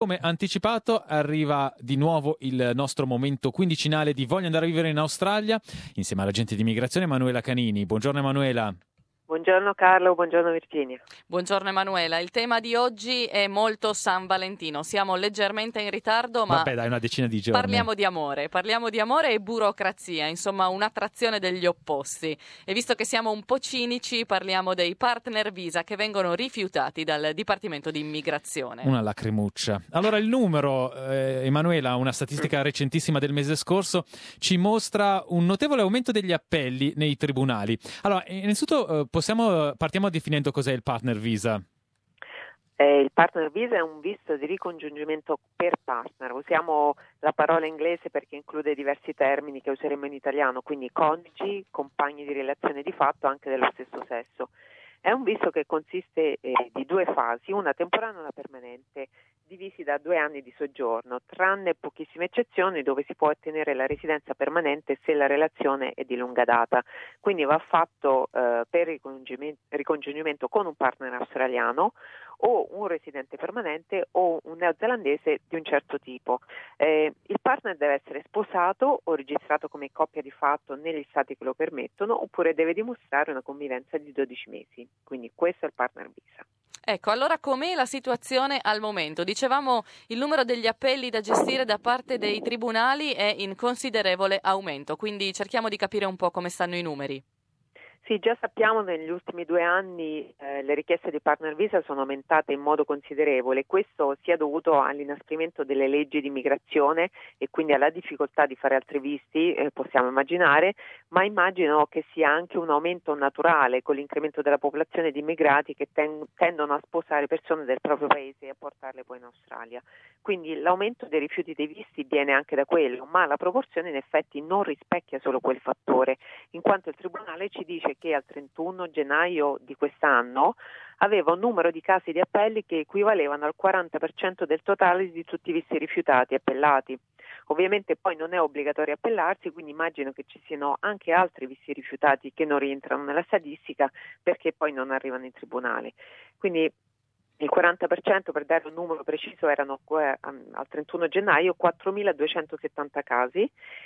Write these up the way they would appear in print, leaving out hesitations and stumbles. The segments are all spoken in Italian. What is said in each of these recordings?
Come anticipato arriva di nuovo il nostro momento quindicinale di Voglio andare a vivere in Australia insieme all'agente di immigrazione Emanuela Canini. Buongiorno Emanuela. Buongiorno Carlo, buongiorno Virginia. Buongiorno Emanuela, il tema di oggi è molto San Valentino, siamo leggermente in ritardo ma vabbè dai, una decina di giorni. Parliamo di amore e burocrazia, insomma un'attrazione degli opposti. E visto che siamo un po' cinici parliamo dei partner visa che vengono rifiutati dal Dipartimento di Immigrazione. Una lacrimuccia. Allora il numero, Emanuela, una statistica recentissima del mese scorso, ci mostra un notevole aumento degli appelli nei tribunali. Allora, innanzitutto partiamo definendo cos'è il partner visa. Il partner visa è un visto di ricongiungimento per partner. Usiamo la parola inglese perché include diversi termini che useremo in italiano, quindi coniugi, compagni di relazione di fatto anche dello stesso sesso. È un visto che consiste di due fasi, una temporanea e una permanente, divisi da 2 anni di soggiorno, tranne pochissime eccezioni dove si può ottenere la residenza permanente se la relazione è di lunga data. Quindi va fatto per ricongiungimento con un partner australiano o un residente permanente o un neozelandese di un certo tipo. Il partner deve essere sposato o registrato come coppia di fatto negli stati che lo permettono oppure deve dimostrare una convivenza di 12 mesi. Quindi questo è il partner visa. Ecco, allora com'è la situazione al momento? Dicevamo il numero degli appelli da gestire da parte dei tribunali è in considerevole aumento, quindi cerchiamo di capire un po' come stanno i numeri. Sì, già sappiamo che negli ultimi 2 anni le richieste di partner visa sono aumentate in modo considerevole. Questo sia dovuto all'inasprimento delle leggi di immigrazione e quindi alla difficoltà di fare altri visti, possiamo immaginare, ma immagino che sia anche un aumento naturale con l'incremento della popolazione di immigrati che tendono a sposare persone del proprio paese e a portarle poi in Australia. Quindi l'aumento dei rifiuti dei visti viene anche da quello, ma la proporzione in effetti non rispecchia solo quel fattore, in quanto il Tribunale ci dice che al 31 gennaio di quest'anno aveva un numero di casi di appelli che equivalevano al 40% del totale di tutti i visti rifiutati e appellati. Ovviamente poi non è obbligatorio appellarsi, quindi immagino che ci siano anche altri visti rifiutati che non rientrano nella statistica perché poi non arrivano in tribunale. Quindi il 40%, per dare un numero preciso, erano al 31 gennaio 4.270 casi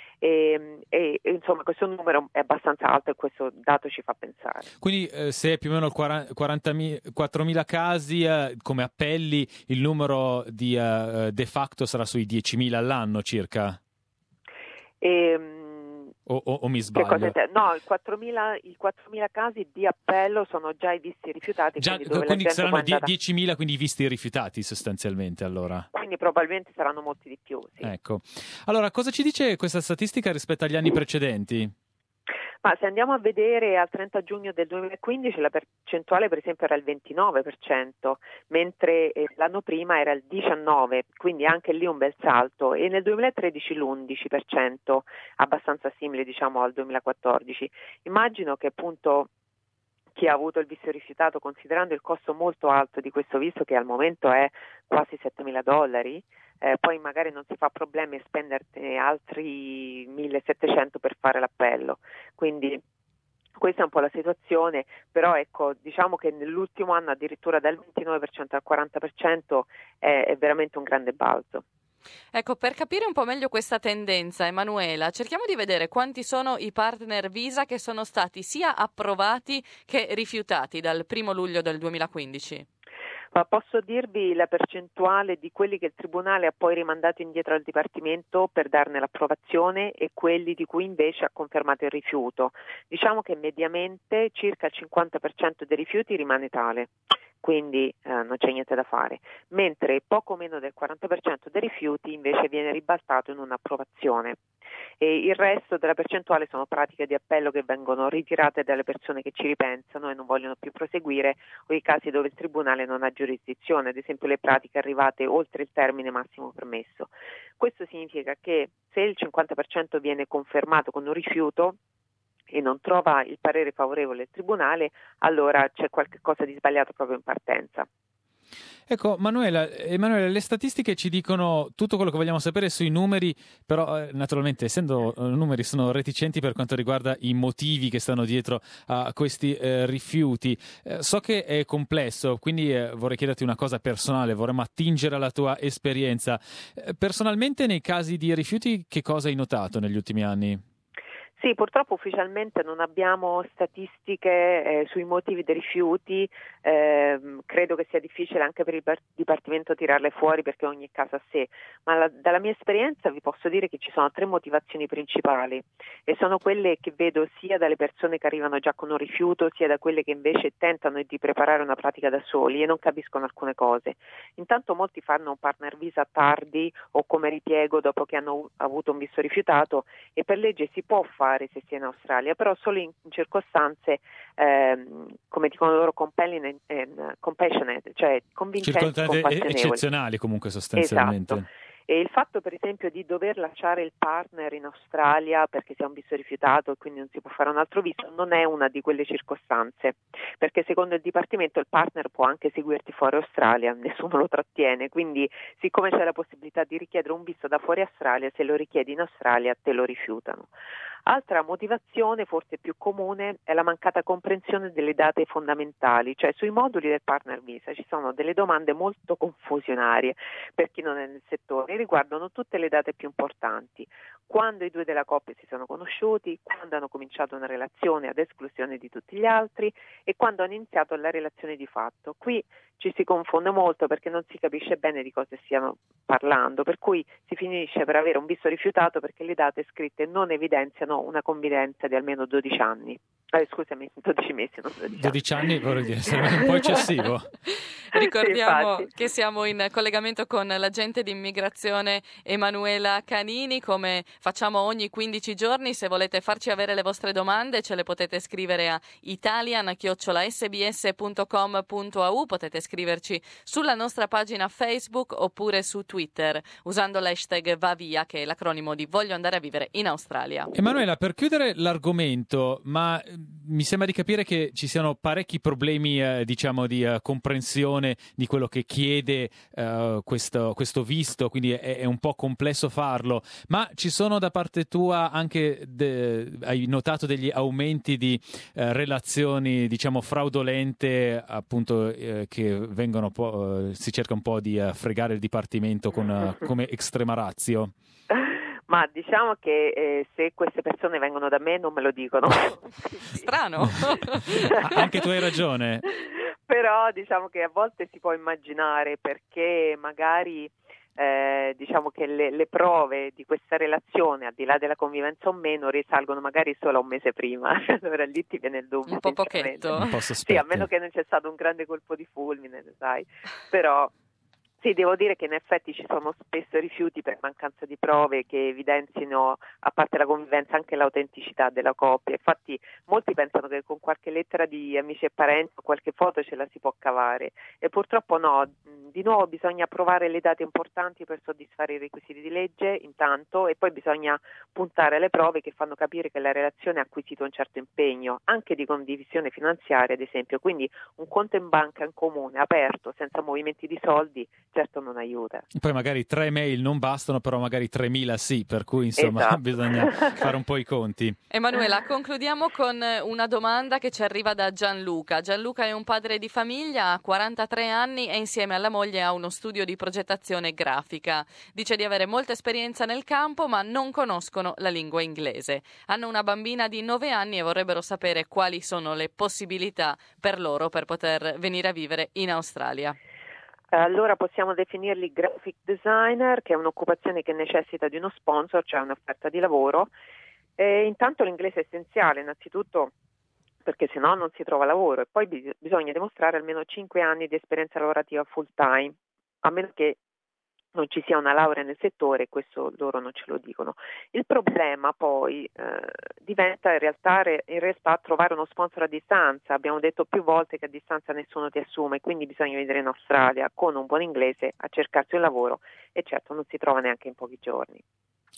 e insomma questo numero è abbastanza alto e questo dato ci fa pensare. Quindi se più o meno 4.000 casi come appelli, il numero di de facto sarà sui 10.000 all'anno circa? O mi sbaglio? No, i 4.000 casi di appello sono già i visti rifiutati. Quindi saranno 10.000 quindi i visti rifiutati sostanzialmente allora. Quindi probabilmente saranno molti di più, sì. Ecco. Allora, cosa ci dice questa statistica rispetto agli anni precedenti? Ma se andiamo a vedere al 30 giugno del 2015 la percentuale per esempio era il 29%, mentre l'anno prima era il 19%, quindi anche lì un bel salto, e nel 2013 l'11%, abbastanza simile diciamo al 2014. Immagino che appunto chi ha avuto il visto rifiutato, considerando il costo molto alto di questo visto che al momento è quasi $7.000, poi magari non si fa problemi a spenderne altri 1.700 per fare l'appello. Quindi questa è un po' la situazione, però ecco, diciamo che nell'ultimo anno addirittura dal 29% al 40% è veramente un grande balzo. Ecco, per capire un po' meglio questa tendenza, Emanuela, cerchiamo di vedere quanti sono i partner visa che sono stati sia approvati che rifiutati dal 1 luglio del 2015. Ma posso dirvi la percentuale di quelli che il Tribunale ha poi rimandato indietro al Dipartimento per darne l'approvazione e quelli di cui invece ha confermato il rifiuto. Diciamo che mediamente circa il 50% dei rifiuti rimane tale, quindi non c'è niente da fare, mentre poco meno del 40% dei rifiuti invece viene ribaltato in un'approvazione. E il resto della percentuale sono pratiche di appello che vengono ritirate dalle persone che ci ripensano e non vogliono più proseguire, o i casi dove il Tribunale non ha giurisdizione, ad esempio le pratiche arrivate oltre il termine massimo permesso. Questo significa che se il 50% viene confermato con un rifiuto e non trova il parere favorevole del Tribunale, allora c'è qualcosa di sbagliato proprio in partenza. Ecco, Emanuela, le statistiche ci dicono tutto quello che vogliamo sapere sui numeri, però naturalmente essendo numeri sono reticenti per quanto riguarda i motivi che stanno dietro a questi rifiuti. So che è complesso, quindi vorrei chiederti una cosa personale, vorremmo attingere alla tua esperienza. Personalmente nei casi di rifiuti che cosa hai notato negli ultimi anni? Sì, purtroppo ufficialmente non abbiamo statistiche sui motivi dei rifiuti, credo che sia difficile anche per il Dipartimento tirarle fuori perché ogni caso a sé, ma dalla mia esperienza vi posso dire che ci sono 3 motivazioni principali e sono quelle che vedo sia dalle persone che arrivano già con un rifiuto, sia da quelle che invece tentano di preparare una pratica da soli e non capiscono alcune cose. Intanto molti fanno un partner visa tardi o come ripiego dopo che hanno avuto un visto rifiutato e per legge si può fare se si è in Australia, però solo in circostanze come dicono loro compassionate, cioè convincenti, compassionevoli. Eccezionali comunque sostanzialmente. Esatto. E il fatto per esempio di dover lasciare il partner in Australia perché si ha un visto rifiutato e quindi non si può fare un altro visto non è una di quelle circostanze, perché secondo il Dipartimento il partner può anche seguirti fuori Australia, nessuno lo trattiene, quindi siccome c'è la possibilità di richiedere un visto da fuori Australia, se lo richiedi in Australia te lo rifiutano. Altra motivazione, forse più comune, è la mancata comprensione delle date fondamentali, cioè sui moduli del partner visa ci sono delle domande molto confusionarie per chi non è nel settore, riguardano tutte le date più importanti, quando i due della coppia si sono conosciuti, quando hanno cominciato una relazione ad esclusione di tutti gli altri e quando hanno iniziato la relazione di fatto. Qui ci si confonde molto perché non si capisce bene di cosa stiano parlando, per cui si finisce per avere un visto rifiutato perché le date scritte non evidenziano una convivenza di almeno 12 anni. 12 mesi, non 12 anni. 12 anni vorrei dire, sarebbe un po' eccessivo. Ricordiamo sì, che siamo in collegamento con l'agente di immigrazione Emanuela Canini, come facciamo ogni 15 giorni. Se volete farci avere le vostre domande ce le potete scrivere a italian@sbs.com.au, potete scriverci sulla nostra pagina Facebook oppure su Twitter usando l'hashtag VaVia, che è l'acronimo di Voglio andare a vivere in Australia. Emanuela, per chiudere l'argomento, ma mi sembra di capire che ci siano parecchi problemi, diciamo, di comprensione di quello che chiede questo visto, quindi è un po' complesso farlo, ma ci sono da parte tua anche, hai notato degli aumenti di relazioni, diciamo, fraudolente, appunto, che vengono si cerca un po' di fregare il Dipartimento come extrema ratio? Ma diciamo che se queste persone vengono da me non me lo dicono. Strano. Anche tu hai ragione. Però diciamo che a volte si può immaginare perché magari diciamo che le prove di questa relazione, al di là della convivenza o meno, risalgono magari solo a un mese prima. Allora lì ti viene il dubbio. Un po' pochetto. Un po' Sì, a meno che non c'è stato un grande colpo di fulmine, sai. Però sì, devo dire che in effetti ci sono spesso rifiuti per mancanza di prove che evidenzino, a parte la convivenza, anche l'autenticità della coppia. Infatti molti pensano che con qualche lettera di amici e parenti o qualche foto ce la si può cavare e purtroppo no. Di nuovo bisogna provare le date importanti per soddisfare i requisiti di legge intanto e poi bisogna puntare alle prove che fanno capire che la relazione ha acquisito un certo impegno, anche di condivisione finanziaria ad esempio, quindi un conto in banca in comune, aperto, senza movimenti di soldi, certo non aiuta. Poi magari 3 mail non bastano, però magari 3.000 sì, per cui insomma Esatto. bisogna fare un po' i conti. Emanuela, concludiamo con una domanda che ci arriva da Gianluca. Gianluca è un padre di famiglia, ha 43 anni e insieme alla moglie ha uno studio di progettazione grafica. Dice di avere molta esperienza nel campo, ma non conoscono la lingua inglese. Hanno una bambina di 9 anni e vorrebbero sapere quali sono le possibilità per loro per poter venire a vivere in Australia. Allora possiamo definirli graphic designer, che è un'occupazione che necessita di uno sponsor, cioè un'offerta di lavoro. Intanto l'inglese è essenziale, innanzitutto perché se no non si trova lavoro e poi bisogna dimostrare almeno 5 anni di esperienza lavorativa full time, a meno che non ci sia una laurea nel settore, questo loro non ce lo dicono. Il problema poi diventa in realtà trovare uno sponsor a distanza. Abbiamo detto più volte che a distanza nessuno ti assume, quindi bisogna venire in Australia con un buon inglese a cercarsi un lavoro e certo non si trova neanche in pochi giorni.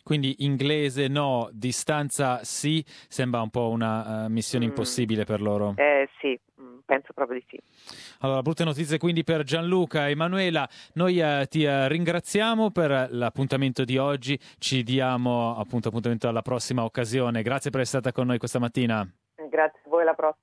Quindi inglese no, distanza sì, sembra un po' una missione impossibile per loro. Sì, penso proprio di sì. Allora, brutte notizie quindi per Gianluca. Emanuela, noi ti ringraziamo per l'appuntamento di oggi, ci diamo appuntamento alla prossima occasione. Grazie per essere stata con noi questa mattina. Grazie a voi, alla prossima.